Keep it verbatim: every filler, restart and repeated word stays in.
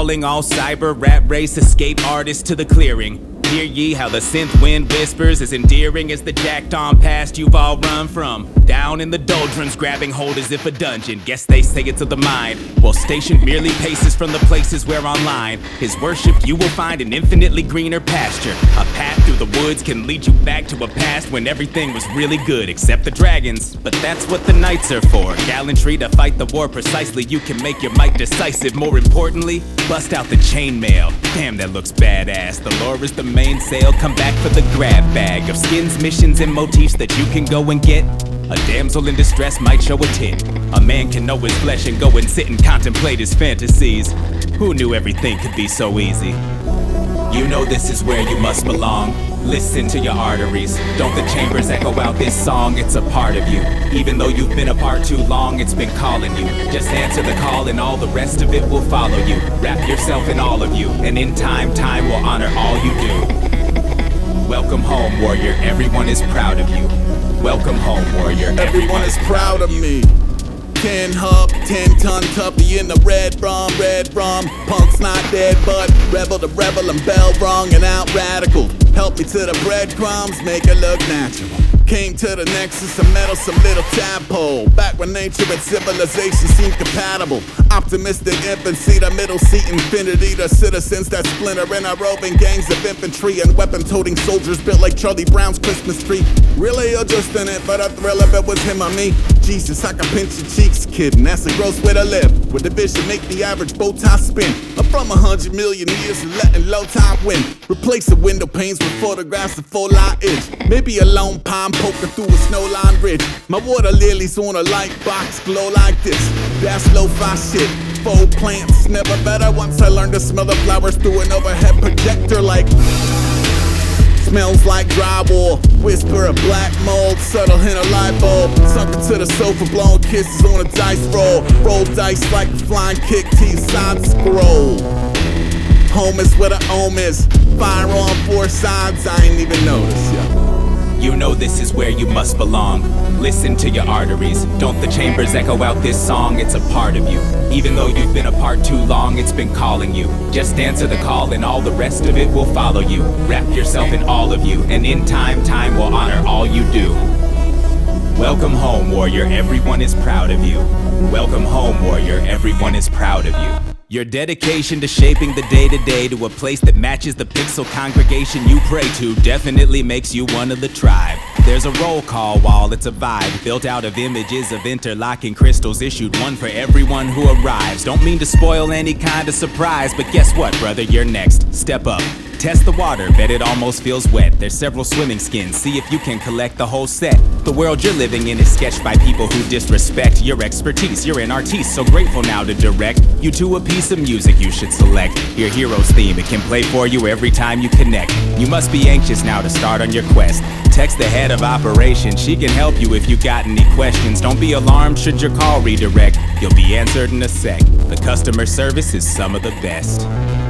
calling all cyber rat race escape artists to the clearing. Hear ye how the synth wind whispers, as endearing as the jacked on past you've all run from. Down in the doldrums, grabbing hold as if a dungeon. Guess they say it's of the mind, while stationed merely paces from the places where online his worship you will find an infinitely greener pasture. A path through the woods can lead you back to a past when everything was really good, except the dragons. But that's what the knights are for. Gallantry to fight the war precisely. You can make your might decisive. More importantly, bust out the chainmail. Damn, that looks badass. The lore is the mainsail. Come back for the grab bag of skins, missions, and motifs that you can go and get. A damsel in distress might show a tit. A man can know his flesh and go and sit and contemplate his fantasies. Who knew everything could be so easy? You know this is where you must belong. Listen to your arteries. Don't the chambers echo out this song? It's a part of you. Even though you've been apart too long, it's been calling you. Just answer the call and all the rest of it will follow you. Wrap yourself in all of you, and in time, time will honor all you do. Welcome home, warrior. Everyone is proud of you. Welcome home, warrior. Everyone, Everyone is proud of me. Ten hub, ten ton tuppy in the red rum, red rum. Punk's not dead, but rebel to rebel and bell rung and out radical. Help me to the breadcrumbs, make it look natural. Came to the nexus of metal, some little tadpole. Back when nature and civilization seemed compatible. Optimistic infancy, the middle seat infinity. The citizens that splinter in our roving gangs of infantry and weapon-toting soldiers built like Charlie Brown's Christmas tree. Really, you're just in it for the thrill of it was him or me. Jesus, I can pinch your cheeks, kid, and that's a gross way to live. With the vision make the average bow tie spin. I'm from a hundred million years of letting low tide win. Replace the window panes with photographs of full light itch. Maybe a lone pine poking through a snowline ridge. My water lilies on a light box glow like this. That's lo-fi shit. Faux plants never better once I learned to smell the flowers through an overhead projector like. Smells like drywall, whisper of black mold, subtle hint of light bulb. Sunk into the sofa, blowing kisses on a dice roll. Roll dice like a flying kick to your side scroll. Home is where the home is. Fire on four sides, I ain't even notice, yeah. You know this is where you must belong. Listen to your arteries. Don't the chambers echo out this song? It's a part of you. Even though you've been apart too long, it's been calling you. Just answer the call and all the rest of it will follow you. Wrap yourself in all of you, and in time, time will honor all you do. Welcome home, warrior. Everyone is proud of you. Welcome home, warrior. Everyone is proud of you. Your dedication to shaping the day-to-day to a place that matches the pixel congregation you pray to definitely makes you one of the tribe. There's a roll call wall, it's a vibe built out of images of interlocking crystals, issued one for everyone who arrives. Don't mean to spoil any kind of surprise, but guess what, brother, you're next. Step up. Test the water, bet it almost feels wet. There's several swimming skins, see if you can collect the whole set. The world you're living in is sketched by people who disrespect your expertise. You're an artiste, so grateful now to direct you to a piece of music you should select. Your hero's theme, it can play for you every time you connect. You must be anxious now to start on your quest. Text the head of operations, she can help you if you got any questions. Don't be alarmed should your call redirect, you'll be answered in a sec. The customer service is some of the best.